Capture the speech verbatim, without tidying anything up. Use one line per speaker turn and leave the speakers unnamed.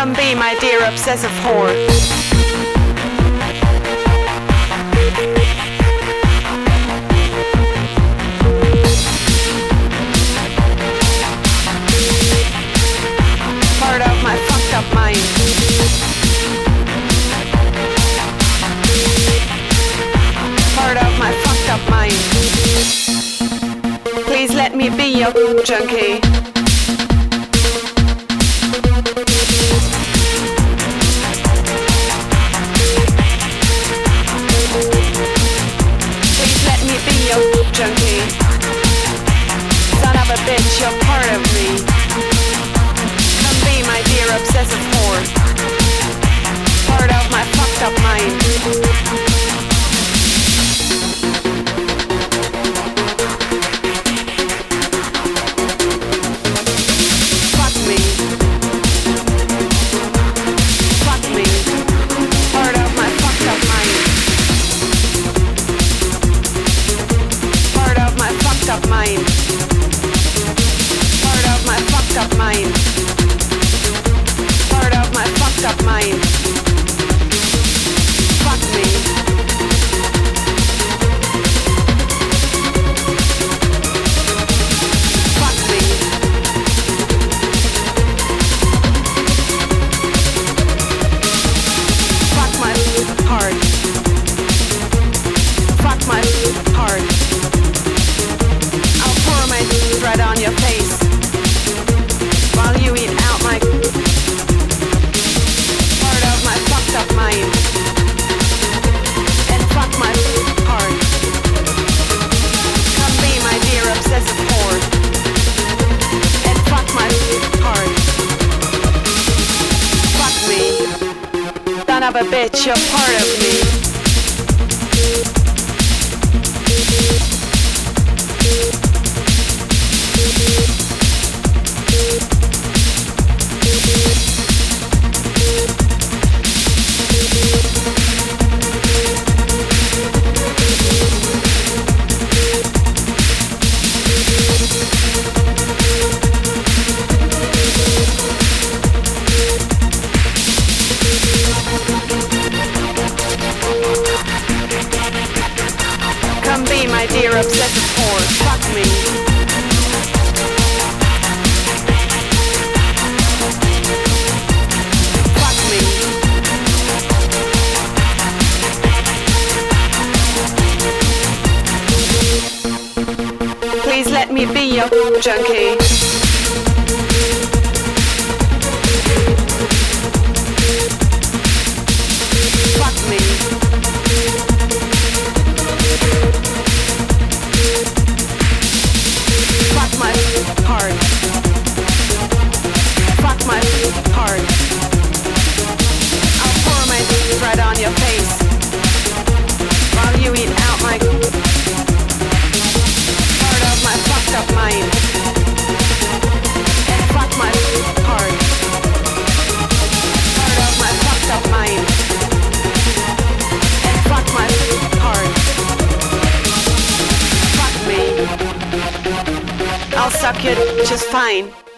Come be my dear obsessive whore. Part of my fucked up mind. Part of my fucked up mind. Please let me be your junkie. Junkie, son of a bitch, you're part of me. Come be my dear obsessive whore. Part of my fucked up mind. Fuck me. Fuck me. Part of my fucked up mind. Fucked up mind. Part of my fucked up mind. Part of my fucked up mind. Fuck me. Fuck me. Fuck my heart. Fuck my heart. Right on your face while you eat out my part of my fucked up mind and fuck my heart. Come be my dear obsessive whore and fuck my heart. Fuck me, son of a bitch, you're part of me. Come be my dear obsessive whore. Fuck me. Fuck me. Please let me be your junkie. Fuck me. Fuck my heart. Fuck my heart. I'll pour my right on your face while you eat out my part of my fucked up mind. And fuck my heart. Part of my fucked up mind. And fuck my heart. Fuck me. I'll suck you just fine.